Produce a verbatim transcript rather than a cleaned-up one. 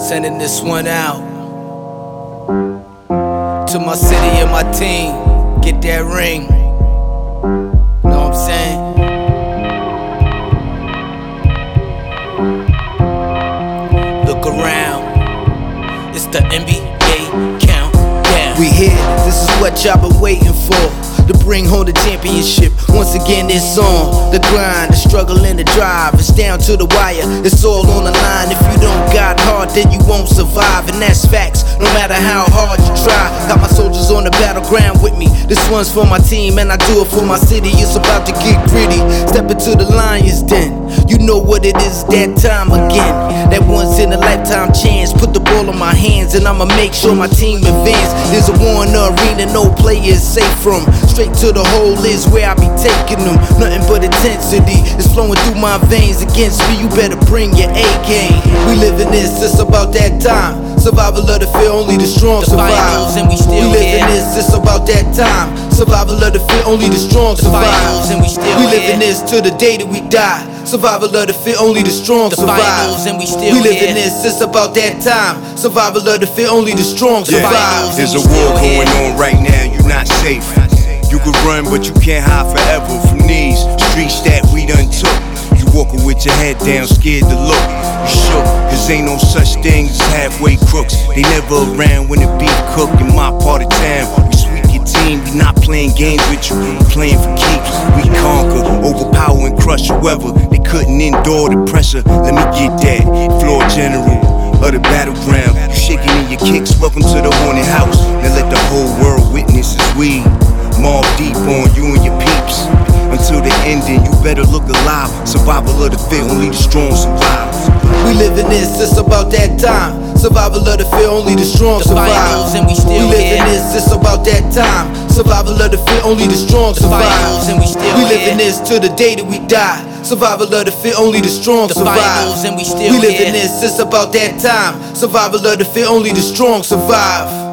Sending this one out to my city and my team. Get that ring. Know what I'm saying? Look around. It's the N B A countdown. We here. This is what y'all been waiting for. To bring home the championship. Once again it's on the grind, the struggle and the drive. It's down to the wire, it's all on the line. If you don't got heart, then you won't survive. And that's facts, no matter how hard you try. Got my soldiers on the battleground with me. This one's for my team and I do it for my city. It's about to get gritty. Step into the lion's den. You know what it is, that time again. That once in a lifetime chance. Put the ball in my hands and I'ma make sure my team advance. There's a war in the arena, no player is safe from. Straight to the hole is where I be taking them. Nothing but intensity is flowing through my veins. Against me, you better bring your A game. We live in this, it's about that time. Survival of the fit, only the strong survive. And we still we live here. in this, it's about that time. Survival of the fit, only the strong The survive. finals and we still we live here. in this till the day that we die. Survival of the fit, only the strong The survive. finals and we still we live here. in this, it's about that time. Survival of the fit, only the strong Yeah. survive. There's a war going on right now, you're not safe. You could run, but you can't hide forever from these streets that we done took. You walking with your head down, scared to look. You shook, cause ain't no such thing as halfway crooks. They never around when the beef cook in my part of town. We sweep your team, we not playing games with you, we playing for keeps. We conquer, overpower and crush whoever. They couldn't endure the pressure. Let me get that, floor general of the battleground. You shaking in your kicks, welcome to the haunted house. Now let the whole world witness as we Mob deep on you and your peeps. Until the ending, you better look alive. Survival of the fit, only the strong survive. We live in this, it's about that time. Survival of the fit, only the strong The survive. finals and we still we live here. in this, it's about that time. Survival of the fit, only the strong survive. finals and we still we live here. in this till the day that we die. Survival of the fit, only the strong The survive. finals and we still we live here. in this, it's about that time. Survival of the fit, only the strong survive.